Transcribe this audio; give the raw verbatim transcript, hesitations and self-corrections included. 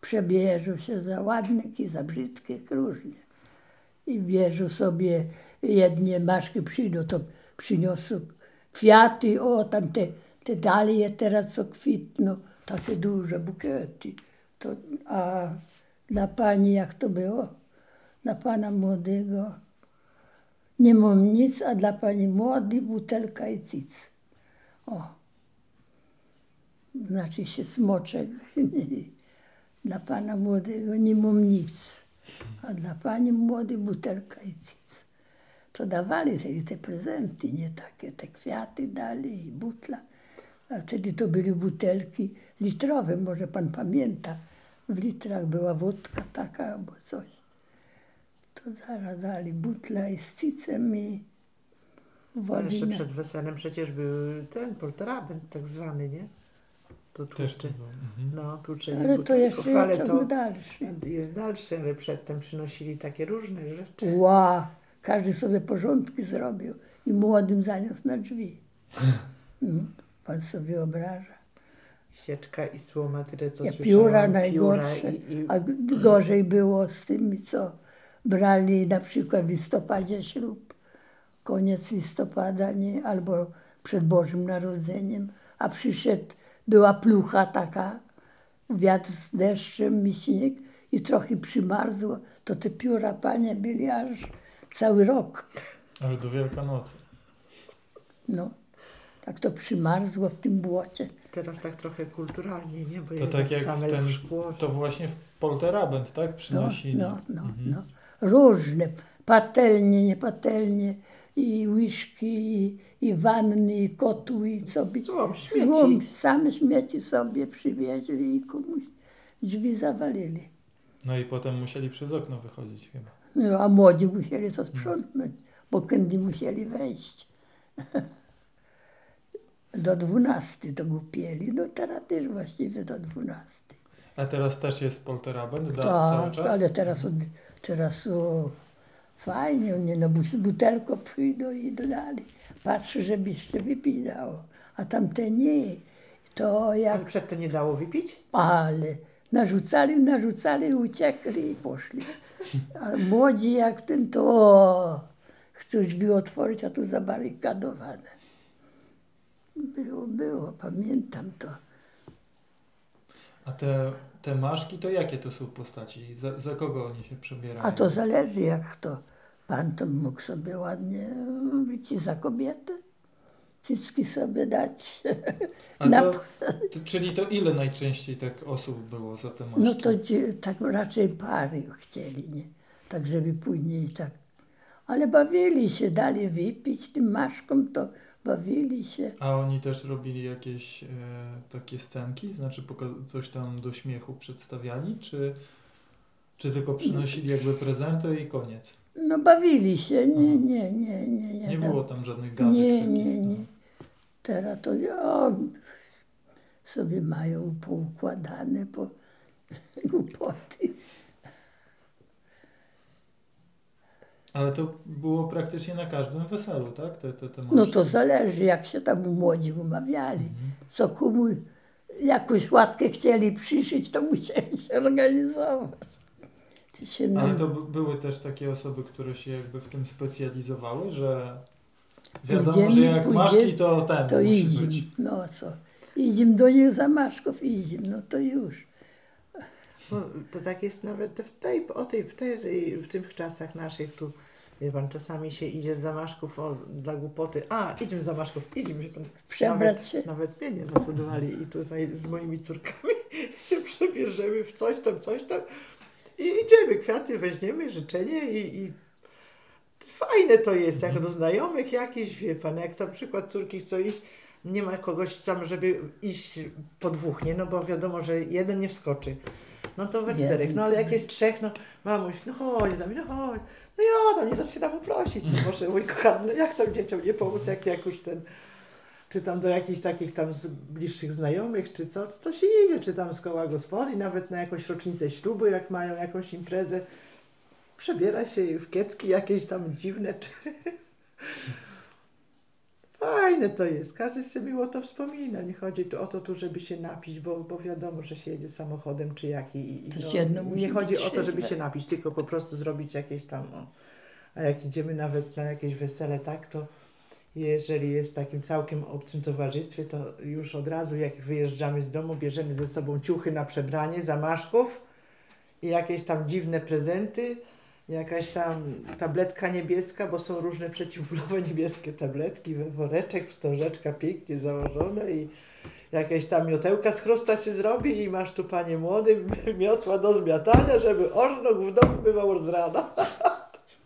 przebierze się za ładne i za brzydkie, różnie. I bierze sobie, jednie maszki przyjdą, to przyniosą kwiaty, o tam te, te dalie teraz co kwitną, takie duże bukiety. To, a dla pani jak to było? Dla pana młodego nie mam nic, a dla pani młody butelka i cyc. O. Znaczy się smoczek. Dla pana młodego nie mam nic, a dla pani młody butelka i cyc. To dawali sobie te prezenty, nie takie, te kwiaty dali i butla. A wtedy to były butelki litrowe, może pan pamięta. W litrach była wódka taka albo coś. To zaraz dali butla i z cycem i wody. Jeszcze przed weselem przecież był ten polterabent tak zwany, nie? To tłucze, mhm. no, tłucze ale to jeszcze ale jest to dalszy. Jest dalszy, ale przedtem przynosili takie różne rzeczy. Ła, każdy sobie porządki zrobił i młodym zaniósł na drzwi. No, pan sobie wyobraża. Sieczka i słoma, tyle co ja, słyszałam. Pióra najgorsze, i, i... a gorzej było z tymi, co brali na przykład w listopadzie ślub, koniec listopada, nie, albo przed Bożym Narodzeniem, a przyszedł, była plucha taka, wiatr z deszczem i śnieg i trochę przymarzło, to te pióra, panie, byli aż cały rok. Aż do Wielkanocy. No, tak to przymarzło w tym błocie. Teraz tak trochę kulturalnie, nie? Bo to tak jak same ten, szkło. to właśnie w polterabent, tak? Przynosili. No, no, no, mhm. no. Różne, patelnie, niepatelnie, i łyżki, i, i wanny, i kotły, i co by... Złom, śmieci. Złom, same śmieci sobie przywieźli i komuś drzwi zawalili. No i potem musieli przez okno wychodzić chyba. No, a młodzi musieli to sprzątnąć, bo kiedy musieli wejść. Do dwunastej to głupieli, no teraz też właściwie do dwunastej. A teraz też jest polterabent? Da, Tak, cały czas? ale teraz, teraz o, fajnie, nie, no butelko przyjdą i dodali. Patrzę, żeby jeszcze wypić dało, a tamte nie. To jak... Ale przedtem nie dało wypić? Ale narzucali, narzucali, uciekli i poszli. A młodzi jak ten, to o, chcą drzwi otworzyć, a tu zabarykadowane. Było, było, pamiętam to. A te, te maszki, to jakie to są postaci? Za, za kogo oni się przebierają? A to zależy jak to. Pan to mógł sobie ładnie być za kobietę. Cycki sobie dać. A Na... to, to, czyli to ile najczęściej tak osób było za te maszki? No to tak raczej pary chcieli, nie? Tak żeby później tak. Ale bawili się, dali wypić tym maszkom, to bawili się. A oni też robili jakieś e, takie scenki? Znaczy poka- coś tam do śmiechu przedstawiali? Czy, czy tylko przynosili jakby prezenty i koniec? No bawili się, nie, nie, nie, nie. Nie, nie było tam żadnych gadek Nie, takich, nie, nie. no. Teraz to o, sobie mają poukładane po głupoty. Ale to było praktycznie na każdym weselu, tak? Te, te, te No to zależy, jak się tam młodzi umawiali. Mhm. Co komu jakąś łatkę chcieli przyszyć, to musieli się organizować. Się nam... Ale to b- były też takie osoby, które się jakby w tym specjalizowały, że wiadomo, pójdziemy, że jak pójdziemy, masz to ten to musi idziemy. być. No co, idziemy do nich za maszków, idziemy, no to już. No, to tak jest nawet w tej, o tej, w, tej, w tych czasach naszych tu, wie pan, czasami się idzie z zamaszków o, dla głupoty. A, idziemy z zamaszków, idziemy. Przebrać nawet, się. Nawet mnie nie nasudowali i tutaj z moimi córkami się przebierzemy w coś tam, coś tam i idziemy, kwiaty weźmiemy, życzenie i, i fajne to jest, jak do znajomych jakichś, wie pan, jak na przykład córki chcą iść, nie ma kogoś tam, żeby iść po dwóch, nie? No bo wiadomo, że jeden nie wskoczy. No to we czterech, no ale jak jest trzech, no mamuś, no chodź z nami, no chodź. No ja, tam nie da się tam poprosić. No może, mój kochany, no jak tam dzieciom nie pomóc, jak jakoś ten, czy tam do jakichś takich tam z bliższych znajomych, czy co, to, to się idzie, czy tam z koła gospody, nawet na jakąś rocznicę ślubu, jak mają jakąś imprezę, przebiera się w kiecki jakieś tam dziwne, czy... fajne to jest. Każdy sobie miło to wspomina. Nie chodzi tu o to, tu, żeby się napić, bo, bo wiadomo, że się jedzie samochodem czy jak i, i To no, jedno musi nie chodzi być o to, żeby trzeźwe. się napić, tylko po prostu zrobić jakieś tam, o. A jak idziemy nawet na jakieś wesele, tak, to jeżeli jest w takim całkiem obcym towarzystwie, to już od razu jak wyjeżdżamy z domu, bierzemy ze sobą ciuchy na przebranie, zamaszków i jakieś tam dziwne prezenty, jakaś tam tabletka niebieska, bo są różne przeciwbólowe niebieskie tabletki we woreczek, wstążeczka pięknie założone i jakieś tam miotełka z chrusta się zrobi i masz tu, panie młody, miotła do zmiatania, żeby orznok w domu bywał z rana.